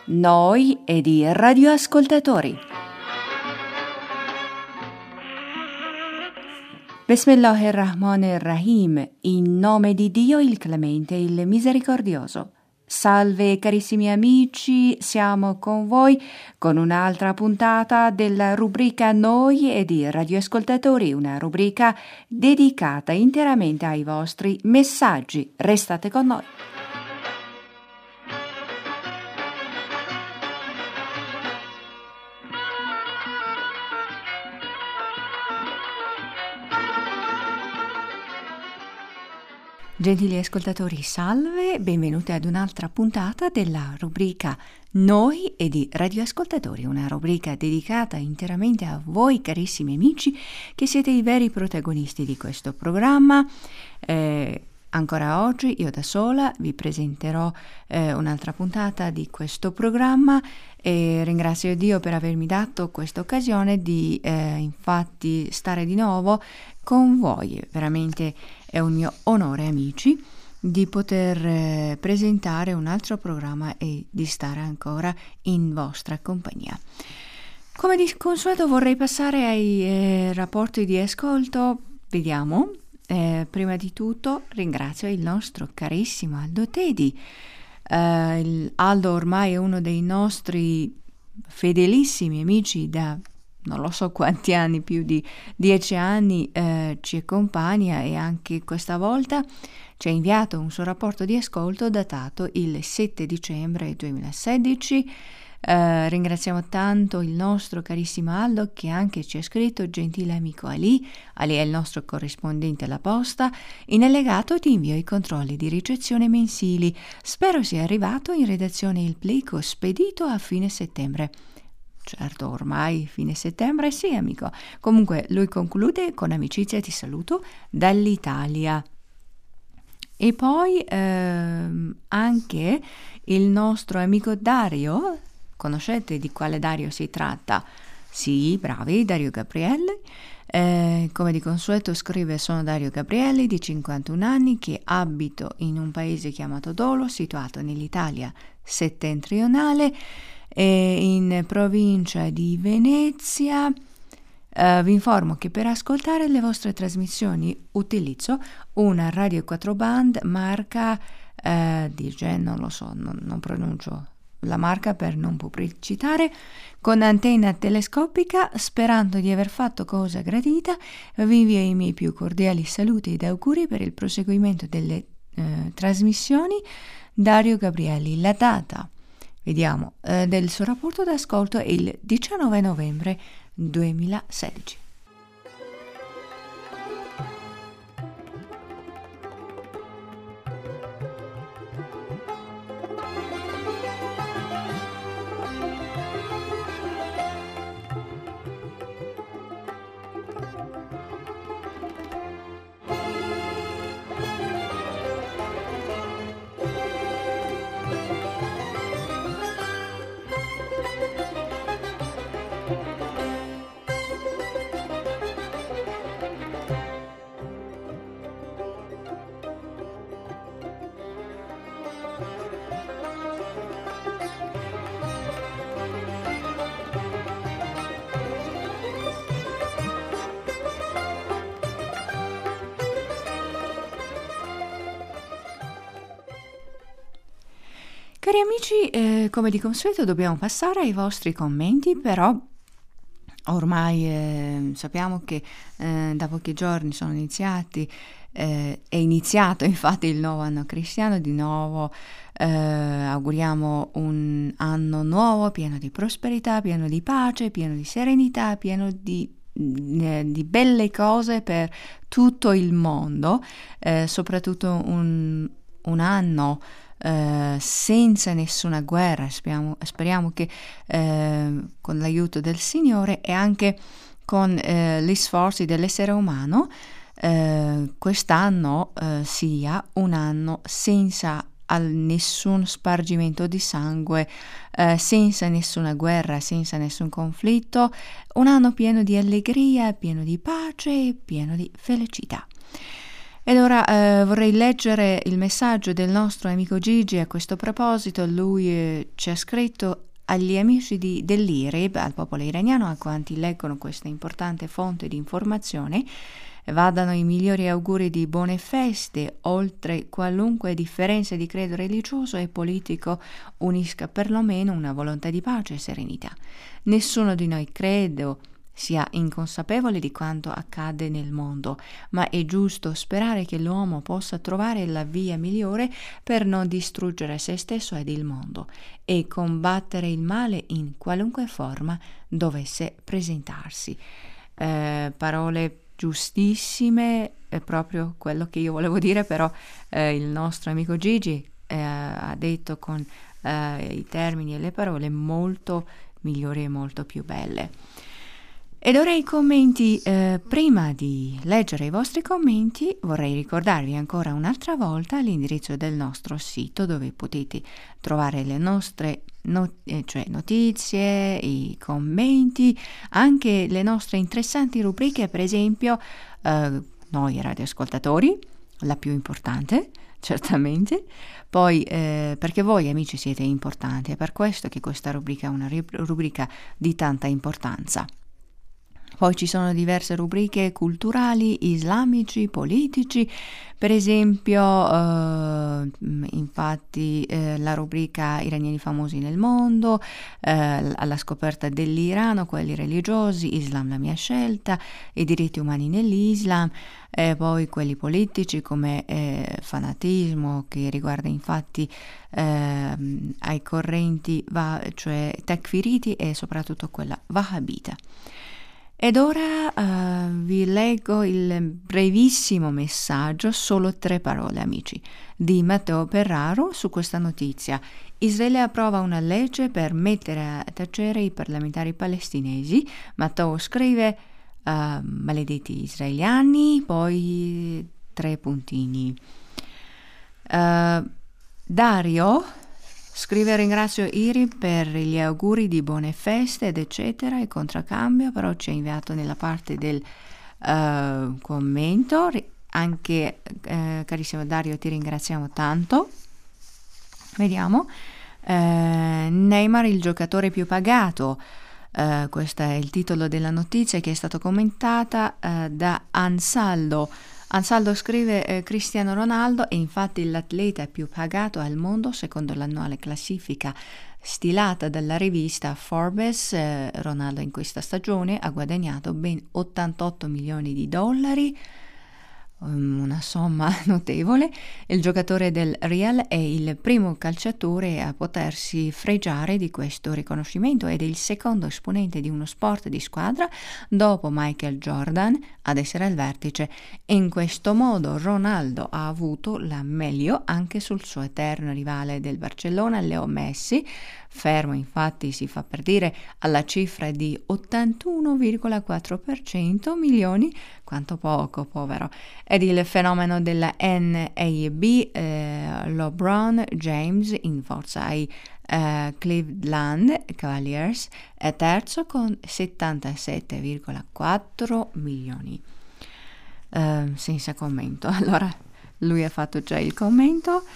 noi ed i radioascoltatori. Bismillahirrahmanirrahim, in nome di Dio il Clemente, il Misericordioso. Salve carissimi amici, siamo con voi con un'altra puntata della rubrica Noi ed i radioascoltatori, una rubrica dedicata interamente ai vostri messaggi. Restate con noi. Gentili ascoltatori, salve, benvenuti ad un'altra puntata della rubrica Noi ed i radioascoltatori, una rubrica dedicata interamente a voi carissimi amici che siete i veri protagonisti di questo programma. Ancora oggi io da sola vi presenterò un'altra puntata di questo programma e ringrazio Dio per avermi dato questa occasione di infatti stare di nuovo con voi. Veramente è un mio onore, amici, di poter presentare un altro programma e di stare ancora in vostra compagnia. Come di consueto vorrei passare ai rapporti di ascolto. Vediamo. Prima di tutto ringrazio il nostro carissimo Aldo Tedi. Aldo ormai è uno dei nostri fedelissimi amici da non lo so quanti anni, più di 10 anni ci accompagna e anche questa volta ci ha inviato un suo rapporto di ascolto datato il 7 dicembre 2016. Ringraziamo tanto il nostro carissimo Aldo che anche ci ha scritto: gentile amico Ali è il nostro corrispondente alla posta, in allegato ti invio i controlli di ricezione mensili, spero sia arrivato in redazione il plico spedito a fine settembre. Certo, ormai fine settembre, sì amico. Comunque lui conclude con amicizia ti saluto dall'Italia. E poi anche il nostro amico Dario, conoscete di quale Dario si tratta? Sì, bravi, Dario Gabrielli. Come di consueto scrive: sono Dario Gabrielli di 51 anni che abito in un paese chiamato Dolo, situato nell'Italia settentrionale, in provincia di Venezia. Vi informo che per ascoltare le vostre trasmissioni utilizzo una radio 4 band marca non lo so, non pronuncio la marca per non pubblicitare, con antenna telescopica. Sperando di aver fatto cosa gradita, vi invio i miei più cordiali saluti ed auguri per il proseguimento delle trasmissioni. Dario Gabrielli. La data, vediamo, del suo rapporto d'ascolto è il 19 novembre 2016. Cari amici, come di consueto dobbiamo passare ai vostri commenti, però ormai sappiamo che da pochi giorni è iniziato infatti il nuovo anno cristiano. Di nuovo auguriamo un anno nuovo pieno di prosperità, pieno di pace, pieno di serenità, pieno di belle cose per tutto il mondo, soprattutto un anno senza nessuna guerra. Speriamo che con l'aiuto del Signore e anche con gli sforzi dell'essere umano quest'anno sia un anno senza nessun spargimento di sangue, senza nessuna guerra, senza nessun conflitto, un anno pieno di allegria, pieno di pace e pieno di felicità. Ed ora vorrei leggere il messaggio del nostro amico Gigi a questo proposito. Lui ci ha scritto: agli amici dell'IRIB, al popolo iraniano, a quanti leggono questa importante fonte di informazione, vadano i migliori auguri di buone feste. Oltre qualunque differenza di credo religioso e politico unisca perlomeno una volontà di pace e serenità. Nessuno di noi, credo, sia inconsapevole di quanto accade nel mondo, ma è giusto sperare che l'uomo possa trovare la via migliore per non distruggere se stesso ed il mondo e combattere il male in qualunque forma dovesse presentarsi. Parole giustissime, è proprio quello che io volevo dire, però il nostro amico Gigi ha detto con i termini e le parole molto migliori e molto più belle. Ed ora i commenti. Prima di leggere i vostri commenti vorrei ricordarvi ancora un'altra volta l'indirizzo del nostro sito, dove potete trovare le nostre notizie, i commenti, anche le nostre interessanti rubriche, per esempio noi radioascoltatori, la più importante certamente, poi perché voi amici siete importanti, è per questo che questa rubrica è una rubrica di tanta importanza. Poi ci sono diverse rubriche culturali, islamici, politici, per esempio infatti la rubrica Iraniani famosi nel mondo, alla scoperta dell'Irano, quelli religiosi, Islam la mia scelta, i diritti umani nell'Islam, poi quelli politici come fanatismo, che riguarda infatti ai correnti cioè takfiriti e soprattutto quella wahhabita. Ed ora vi leggo il brevissimo messaggio, solo 3 parole amici, di Matteo Ferraro su questa notizia. Israele approva una legge per mettere a tacere i parlamentari palestinesi. Matteo scrive maledetti israeliani, poi 3 puntini. Dario scrive: ringrazio Iri per gli auguri di buone feste ed eccetera e contraccambio, però ci ha inviato nella parte del commento. Anche carissimo Dario, ti ringraziamo tanto. Vediamo. Neymar il giocatore più pagato, questo è il titolo della notizia che è stata commentata da Ansaldo. Ansaldo scrive: Cristiano Ronaldo è infatti l'atleta più pagato al mondo secondo l'annuale classifica stilata dalla rivista Forbes. Ronaldo in questa stagione ha guadagnato ben 88 milioni di dollari, una somma notevole. Il giocatore del Real è il primo calciatore a potersi fregiare di questo riconoscimento ed è il secondo esponente di uno sport di squadra dopo Michael Jordan ad essere al vertice. In questo modo Ronaldo ha avuto la meglio anche sul suo eterno rivale del Barcellona, Leo Messi, fermo infatti, si fa per dire, alla cifra di 81,4% milioni, quanto poco, povero. Ed il fenomeno della NAB, LeBron James in forza ai Cleveland Cavaliers, è terzo con 77,4 milioni. Senza commento. Allora, lui ha fatto già il commento.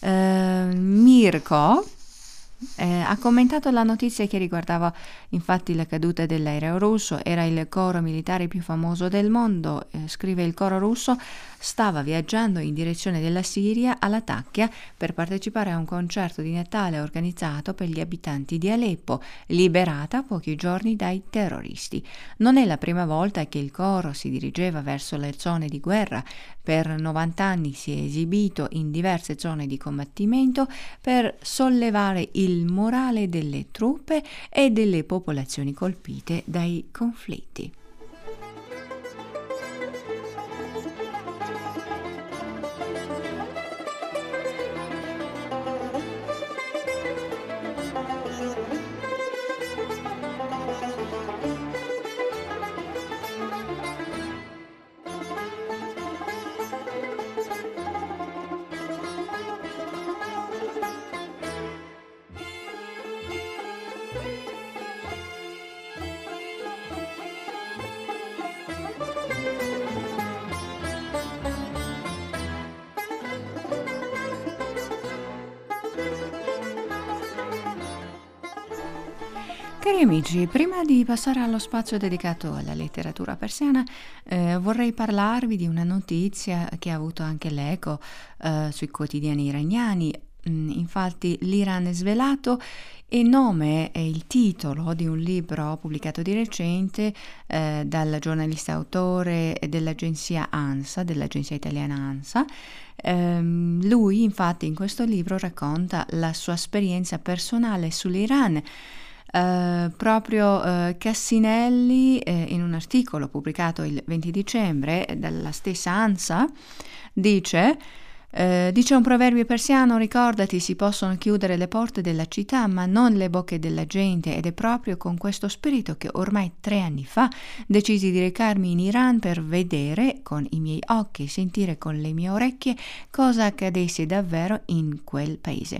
Mirko ha commentato la notizia che riguardava infatti la caduta dell'aereo russo. Era il coro militare più famoso del mondo. Scrive: il coro russo stava viaggiando in direzione della Siria, alla Tacchia, per partecipare a un concerto di Natale organizzato per gli abitanti di Aleppo, liberata pochi giorni dai terroristi. Non è la prima volta che il coro si dirigeva verso le zone di guerra. Per 90 anni si è esibito in diverse zone di combattimento per sollevare il morale delle truppe e delle popolazioni colpite dai conflitti. Cari amici, prima di passare allo spazio dedicato alla letteratura persiana, vorrei parlarvi di una notizia che ha avuto anche l'eco sui quotidiani iraniani. Infatti, l'Iran è svelato e nome è il titolo di un libro pubblicato di recente dal giornalista autore dell'agenzia ANSA, dell'agenzia italiana ANSA. Lui, infatti, in questo libro racconta la sua esperienza personale sull'Iran. Proprio Cassinelli, in un articolo pubblicato il 20 dicembre dalla stessa ANSA, dice un proverbio persiano: ricordati, si possono chiudere le porte della città ma non le bocche della gente, ed è proprio con questo spirito che ormai 3 anni fa decisi di recarmi in Iran per vedere con i miei occhi e sentire con le mie orecchie cosa accadesse davvero in quel paese.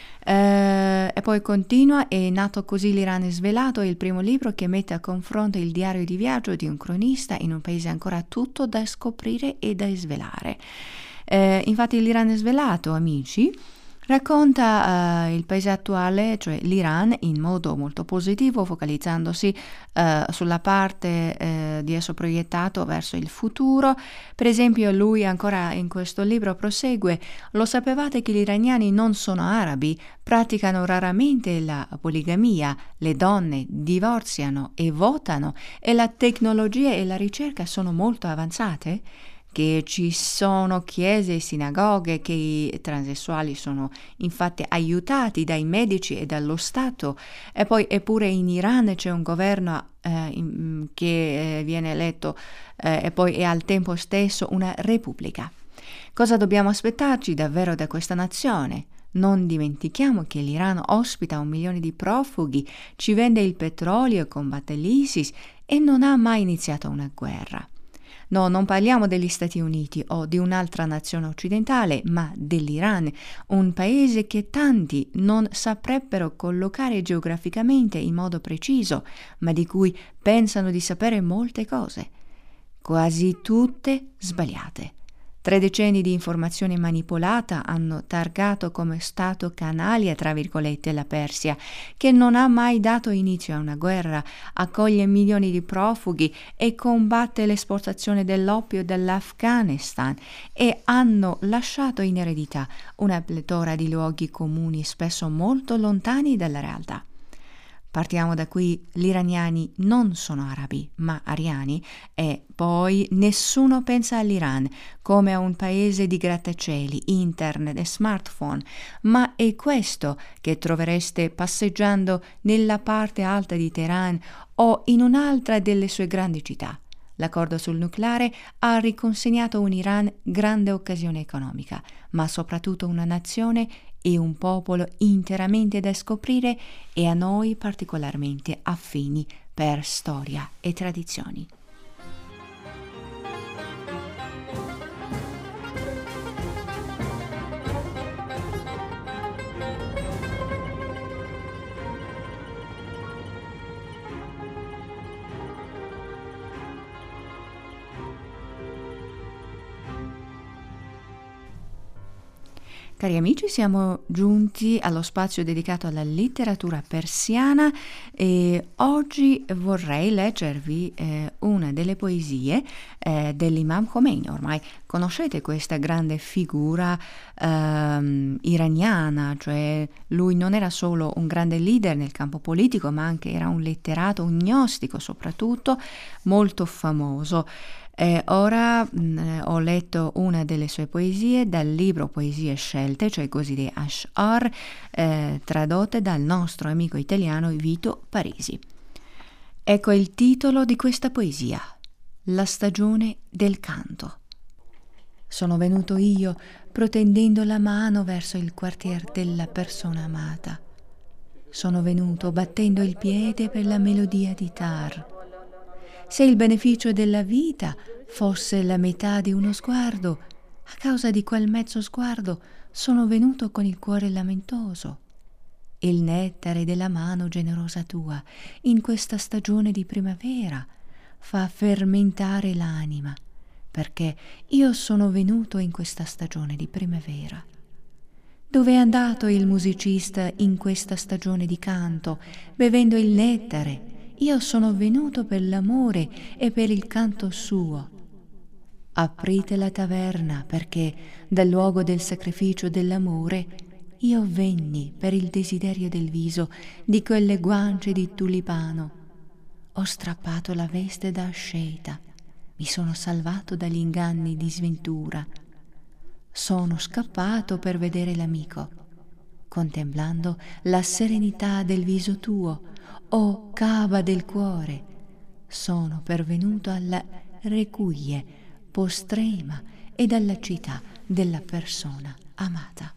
E poi continua: è nato così l'Iran è svelato, è il primo libro che mette a confronto il diario di viaggio di un cronista in un paese ancora tutto da scoprire e da svelare. Infatti l'Iran è svelato, amici, racconta il paese attuale, cioè l'Iran, in modo molto positivo, focalizzandosi sulla parte di esso proiettato verso il futuro. Per esempio, lui ancora in questo libro prosegue: lo sapevate che gli iraniani non sono arabi, praticano raramente la poligamia, le donne divorziano e votano, e la tecnologia e la ricerca sono molto avanzate? Che ci sono chiese e sinagoghe, che i transessuali sono infatti aiutati dai medici e dallo Stato, e poi eppure in Iran c'è un governo che viene eletto e poi è al tempo stesso una repubblica. Cosa dobbiamo aspettarci davvero da questa nazione? Non dimentichiamo che l'Iran ospita 1 milione di profughi, ci vende il petrolio, combatte l'ISIS e non ha mai iniziato una guerra. No, non parliamo degli Stati Uniti o di un'altra nazione occidentale, ma dell'Iran, un paese che tanti non saprebbero collocare geograficamente in modo preciso, ma di cui pensano di sapere molte cose, quasi tutte sbagliate. 3 decenni di informazione manipolata hanno targato come stato canalia, tra virgolette, la Persia, che non ha mai dato inizio a una guerra, accoglie milioni di profughi e combatte l'esportazione dell'oppio dall'Afghanistan, e hanno lasciato in eredità una pletora di luoghi comuni spesso molto lontani dalla realtà. Partiamo da qui: gli iraniani non sono arabi, ma ariani, e poi nessuno pensa all'Iran come a un paese di grattacieli, internet e smartphone, ma è questo che trovereste passeggiando nella parte alta di Teheran o in un'altra delle sue grandi città. L'accordo sul nucleare ha riconsegnato un Iran grande occasione economica, ma soprattutto una nazione e un popolo interamente da scoprire e a noi particolarmente affini per storia e tradizioni. Cari amici, siamo giunti allo spazio dedicato alla letteratura persiana e oggi vorrei leggervi una delle poesie dell'Imam Khomeini. Ormai conoscete questa grande figura iraniana, cioè lui non era solo un grande leader nel campo politico, ma anche era un letterato, un gnostico soprattutto, molto famoso. Ora ho letto una delle sue poesie dal libro Poesie scelte, cioè così di Ash'ar, tradotte dal nostro amico italiano Vito Parisi. Ecco il titolo di questa poesia: La stagione del canto. Sono venuto io protendendo la mano verso il quartier della persona amata. Sono venuto battendo il piede per la melodia di Tar. Se il beneficio della vita fosse la metà di uno sguardo, a causa di quel mezzo sguardo sono venuto con il cuore lamentoso. Il nettare della mano generosa tua, in questa stagione di primavera, fa fermentare l'anima, perché io sono venuto in questa stagione di primavera. Dove è andato il musicista in questa stagione di canto, bevendo il nettare? Io sono venuto per l'amore e per il canto suo. Aprite la taverna, perché dal luogo del sacrificio dell'amore io venni per il desiderio del viso di quelle guance di tulipano. Ho strappato la veste da asceta, mi sono salvato dagli inganni di sventura. Sono scappato per vedere l'amico, contemplando la serenità del viso tuo, o cava del cuore. Sono pervenuto alla requie postrema e alla città della persona amata.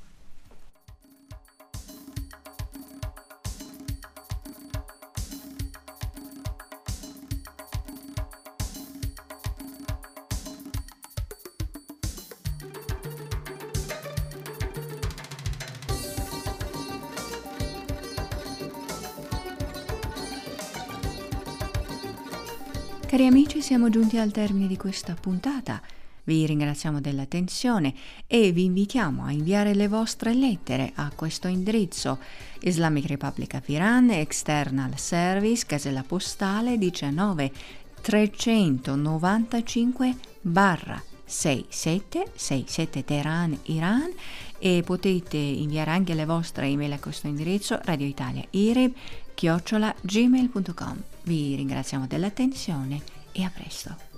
Cari amici, siamo giunti al termine di questa puntata. Vi ringraziamo dell'attenzione e vi invitiamo a inviare le vostre lettere a questo indirizzo: Islamic Republic of Iran, External Service, casella postale 19395/6767 Teheran, Iran, e potete inviare anche le vostre email a questo indirizzo radioitaliairib@gmail.com. Vi ringraziamo dell'attenzione e a presto.